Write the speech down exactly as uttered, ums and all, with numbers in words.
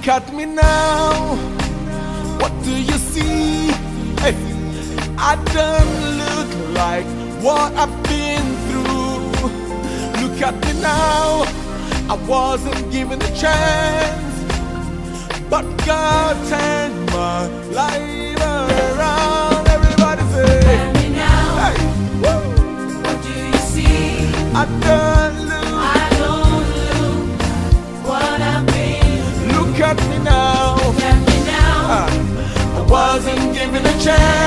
Look at me now, what do you see? Hey, I don't look like what I've been through. Look at me now, I wasn't given a chance, but God turned my life around. Everybody say, Look at me now, hey, woo. what do you see? I don't look, I don't look what I've been. look at me now, Look at me now, ah, I wasn't given a chance.